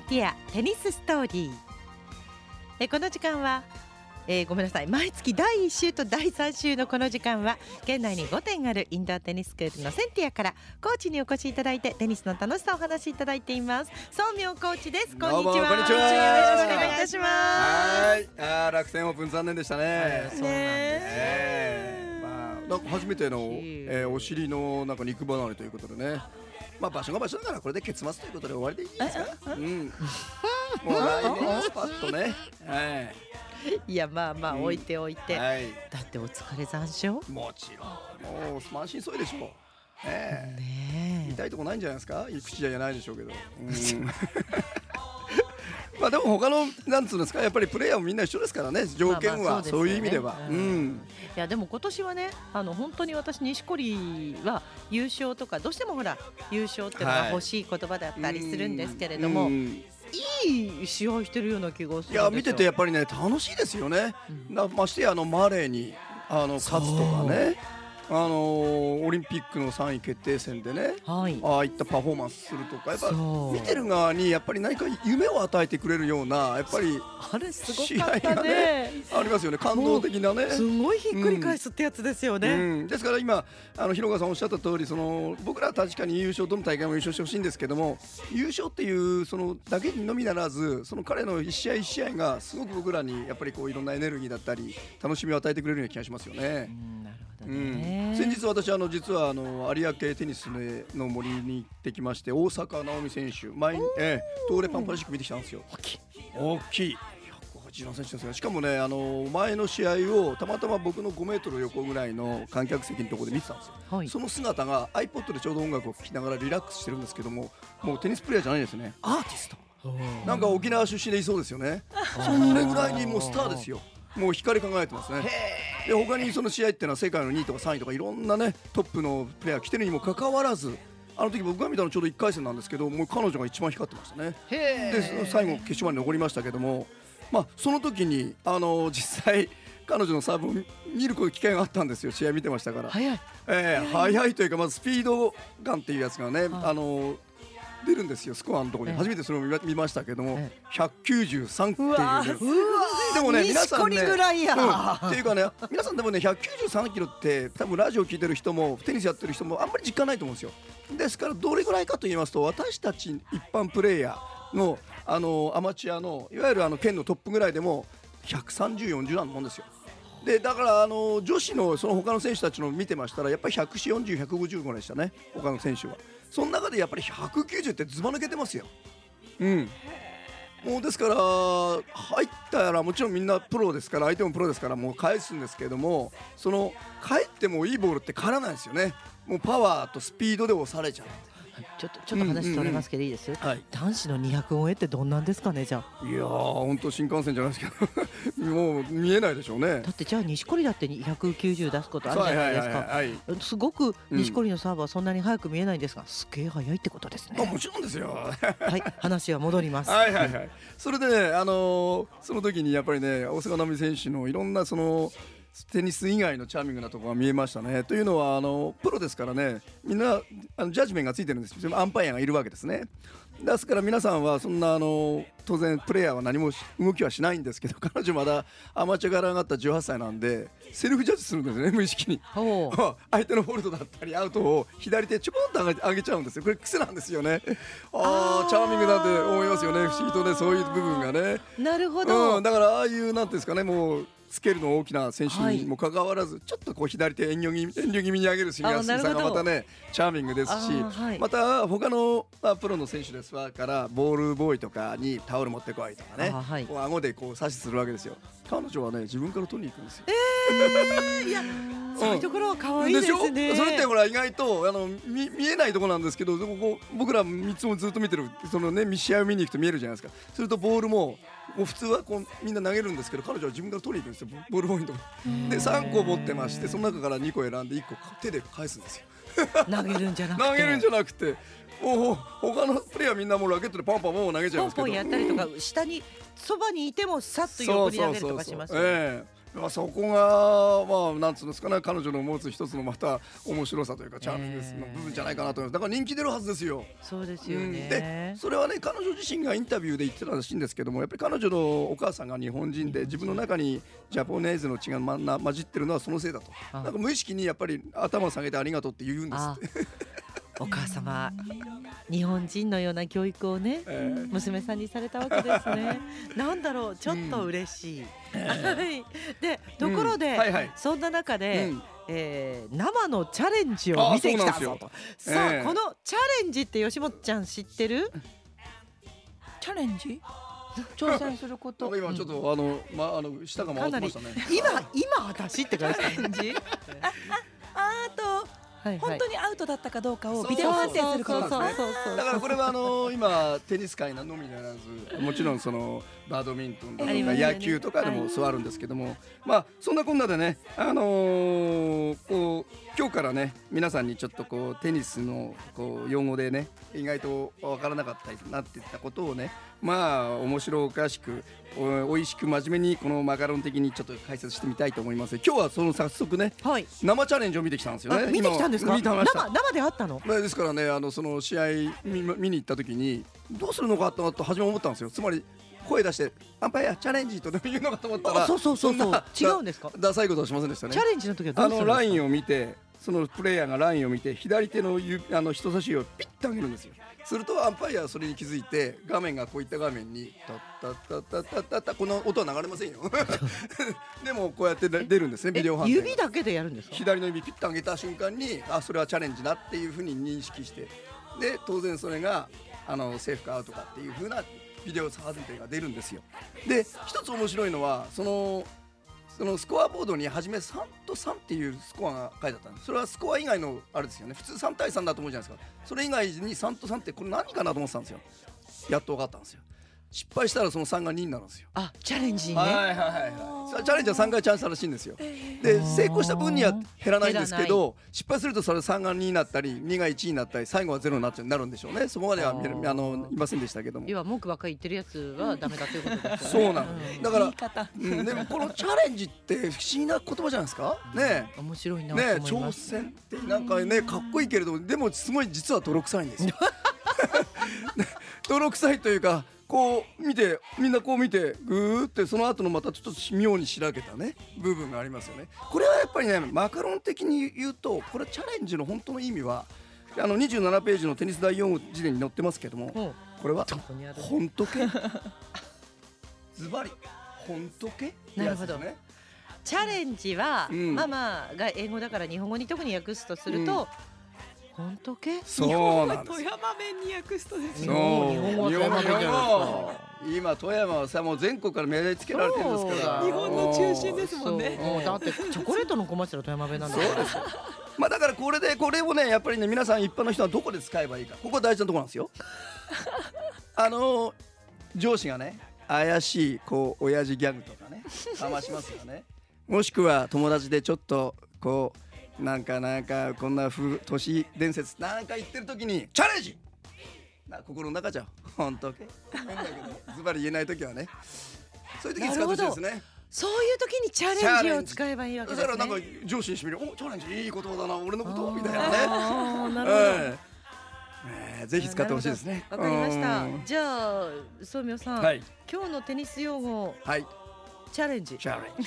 ティアテニスストーリー。この時間は、ごめんなさい、毎月第1週と第3週のこの時間は県内に5店あるインドアテニススクールのセンティアからコーチにお越しいただいてテニスの楽しさをお話しいただいています。宗明コーチです。こんにちは。 こんにちは。よろしくお願いいたします。 はい、楽天オープン残念でしたね。 そうなんです。 なんか初めての、お尻のなんか肉離れということでね。場所が場所だからこれで結末ということで終わりでいいですか。もう来年スパッとね。 いやまあ置いておいて、 はい、 だってお疲れ残暑。 もちろんもう満身創痍でしょう。痛いとこないんじゃないですか。口じゃないでしょうけど。でも他のなんつうんですか、やっぱりプレイヤーもみんな一緒ですからね、条件はそういう意味では。 いやでも今年はね、本当に私錦織は優勝とかどうしてもほら優勝っていうのが欲しい言葉だったりするんですけれども、いい試合してるような気がするんですよ。 いや見ててやっぱりね楽しいですよね。ましてやマレーに勝つとかね。オリンピックの3位決定戦でね、ああいったパフォーマンスするとか、やっぱ見てる側にやっぱり何か夢を与えてくれるようなやっぱり試合がねありますよね。感動的なね、 すごいひっくり返すってやつですよね。 ですから今広川さんおっしゃった通り、僕らは確かに優勝、どの大会も優勝してほしいんですけども、優勝っていうだけにのみならず、彼の一試合一試合がすごく僕らにやっぱりいろんなエネルギーだったり楽しみを与えてくれるような気がしますよね。先日私実は有明テニスの森に行ってきまして、大坂なおみ選手東レパンパラシック見てきたんですよ。大きい187センチですが、しかもね前の試合をたまたま僕の5メートル横ぐらいの観客席のところで見てたんですよ。その姿が iPod でちょうど音楽を聴きながらリラックスしてるんですけども、もうテニスプレーヤーじゃないですね、アーティスト。なんか沖縄出身でいそうですよね。それぐらいにもうスターですよ。もう光り輝いてますね。で他にその試合っていうのは世界の2位とか3位とかいろんなねトップのプレイヤー来てるにもかかわらず、あの時僕が見たのちょうど1回戦なんですけど、もう彼女が一番光ってましたね。で最後決勝まで残りましたけども、その時に実際彼女のサーブを見る機会があったんですよ。試合見てましたから。速いというか、まずスピードガンっていうやつがね出るんですよ、スコアのところに。初めてそれを見ましたけども、193っていうね。でもね皆さんねっていうかね、皆さんでもね193キロって多分ラジオ聞いてる人もテニスやってる人もあんまり実感ないと思うんですよ。ですからどれぐらいかと言いますと、私たち一般プレーヤーのアマチュアのいわゆる県のトップぐらいでも130、40なんもんですよ。でだから女子のその他の選手たちの見てましたら、やっぱり140、150ぐらいでしたね、他の選手は。その中でやっぱり190ってずば抜けてますよ。もうですから入ったらもちろんみんなプロですから、相手もプロですからもう返すんですけども、返ってもいいボールって返らないですよね。もうパワーとスピードで押されちゃう。 ちょっと話それますけどいいです、男子の200音ってどんなんですかね。じゃあいやー本当新幹線じゃないですけどもう見えないでしょうね。 だってじゃあ錦織だって290出すことあるじゃないですか。すごく錦織のサーブはそんなに速く見えないんですが、すげえ速いってことですね。 もちろんですよ話は戻ります。 それでねその時にやっぱりね大坂なおみ選手のいろんなテニス以外のチャーミングなところが見えましたね。というのはプロですからね、みんなジャッジメントがついてるんですよ。アンパイアがいるわけですね。ですから皆さんはそんな当然プレイヤーは何も動きはしないんですけど、彼女まだアマチュアから上がった18歳なんでセルフジャッジするんですね、無意識に。相手のフォールドだったりアウトを左手ちょこんと上げちゃうんですよ。これ癖なんですよね。チャーミングだって思いますよね、不思議とね、そういう部分がね。 なるほど、 だからああいうなんていうんですかね、もうスケールの大きな選手にもかかわらず、ちょっと左手遠慮気味に上げるしがまたねチャーミングですし、また他のプロの選手ですからボールボーイとかにタオル持ってこいとかね、顎で指図するわけですよ。彼女はね自分から取りに行くんですよ。 いやそういうところは可愛いですね。 それってほら意外と見えないところなんですけど、僕らいつもずっと見てる試合を見に行くと見えるじゃないですか。するとボールも普通はみんな投げるんですけど、彼女は自分から取りに行くんですよ、ボールポイントで3個持ってまして、その中から2個選んで1個手で返すんですよ。 投げるんじゃなくてもう他のプレイヤーみんなもうラケットでパンパンもう投げちゃうんですけど、 ポンポンやったりとか、下にそばにいてもさっと横に投げるとかしますよね。 そこがまあなんつうんですかね、彼女の持つ一つのまた面白さというかチャーミングの部分じゃないかなと思います。だから人気出るはずですよ。 そうですよね。 でそれはね、彼女自身がインタビューで言ってたらしいんですけども、やっぱり彼女のお母さんが日本人で自分の中にジャポネーズの血が混じってるのはそのせいだと。なんか無意識にやっぱり頭を下げてありがとうって言うんですって。 お母様日本人のような教育をね、娘さんにされたわけですね。なんだろう、ちょっと嬉しい。でところで、そんな中で、生のチャレンジを見てきたぞと。さあ、このチャレンジって吉本ちゃん知ってる？ チャレンジ？挑戦すること。 今ちょっと舌が回ってましたね。 今私って感じ。 あと本当にアウトだったかどうかをビデオ判定することですね。 だからこれは今テニス界のみならず、もちろんそのバドミントンだとか野球とかでもそうあるんですけども、まあそんなこんなでね、こう今日からね皆さんにちょっとこうテニスのこう用語でね意外と分からなかったりなっていったことをね、まあ面白おかしくおいしく真面目にこのマカロン的にちょっと解説してみたいと思います。今日はその早速ね、生チャレンジを見てきたんですよね。 見てきたんですか？ 見てました。 生であったの？ ですからね、その試合見に行った時にどうするのかと初め思ったんですよ。つまり声出してアンパイアチャレンジとでも言うのかと思ったら、 そう違うんですか？ ダサいことはしませんでしたね。 チャレンジの時はどうするんですか？ ラインを見て、そのプレイヤーがラインを見て左手の人差し指をピッと上げるんですよ。するとアンパイアはそれに気づいて、画面がこういった画面にタッタッタッタッタッタッ、この音は流れませんよ。でもこうやって出るんですね、ビデオ判定。 指だけでやるんですか？ 左の指ピッと上げた瞬間に、それはチャレンジだっていうふうに認識して、で当然それがセーフかアウトかっていうふうなビデオ判定が出るんですよ。で一つ面白いのはそのスコアボードに初め3と3っていうスコアが書いてあったんです。それはスコア以外のあれですよね。普通3対3だと思うじゃないですか。それ以外に3と3ってこれ何かなと思ってたんですよ。やっと分かったんですよ。失敗したらその3が2になるんですよ。 チャレンジね。 チャレンジは3回チャンスあるらしいんですよ。で成功した分には減らないんですけど、失敗するとそれ3が2になったり2が1になったり最後は0になるんでしょうね。そこまではいませんでしたけども。 要は文句ばっかり言ってるやつはダメだということですよね。そうなの。だからでもこのチャレンジって不思議な言葉じゃないですかね。 面白いなと思います。 挑戦ってなんかねかっこいいけれど、でもすごい実は泥臭いんですよ。泥臭いというか、こう見てみんなこう見てグーってその後のまたちょっと妙にしらけたね部分がありますよね。これはやっぱりねマカロン的に言うと、これチャレンジの本当の意味は27ページのテニス第4辞典に載ってますけども、これは本当けズバリ本当け。 なるほど。チャレンジはママが英語だから日本語に特に訳すとすると、本当け？ そうなんです。 富山弁に訳すとですね。日本語は富山弁じゃないですか。今富山はさもう全国から命令つけられてるんですから。 日本の中心ですもんね。 だってチョコレートの小町の富山弁なんだから。そうですよ。 まあだからこれをねやっぱりね皆さん一般の人はどこで使えばいいか、ここ大事なところなんですよ。上司がね怪しいこう親父ギャグとかねかましますよね。もしくは友達でちょっとこうなんかこんな都市伝説なんか言ってる時にチャレンジ心の中じゃ本当け変だけどズバリ言えない時はね、そういう時に使ってほしいですね。 そういう時にチャレンジを使えばいいわけですね。 だからなんか上司にしてみる、チャレンジいい言葉だな俺のことみたいなね。 なるほど。ぜひ使ってほしいですね。 わかりました。じゃあ宗明さん、今日のテニス用語、チャレンジ。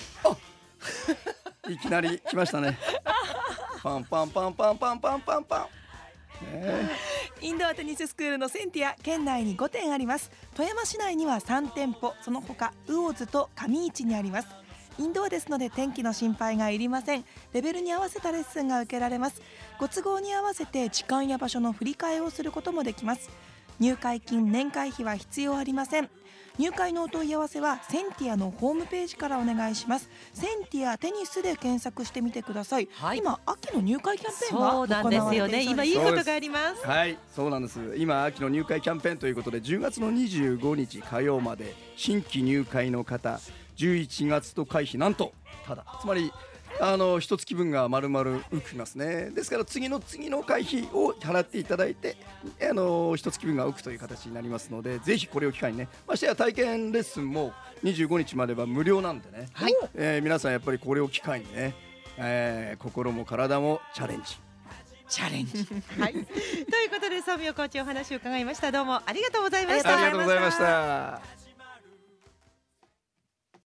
いきなり来ましたね。パンパンパンパンパンパンパンパン。 インドアテニススクールのセンティア、県内に5店あります。富山市内には3店舗、その他魚津と上市にあります。インドアですので天気の心配がいりません。レベルに合わせたレッスンが受けられます。ご都合に合わせて時間や場所の振り替えをすることもできます。入会金、年会費は必要ありません。入会のお問い合わせはセンティアのホームページからお願いします。センティアテニスで検索してみてください。今秋の入会キャンペーンが行われているそうなんですよね。 今いいことがあります。 はい、そうなんです。今秋の入会キャンペーンということで10月の25日火曜まで新規入会の方11月と会費なんとただ、つまり一月分が丸々浮きますね。ですから次の会費を払っていただいて一月分が浮くという形になりますので、ぜひこれを機会にね、ましてや体験レッスンも25日までは無料なんでね、 はい、 皆さんやっぱりこれを機会にね、心も体もチャレンジはい、ということで、総明コーチお話を伺いました。どうもありがとうございました。 ありがとうございました。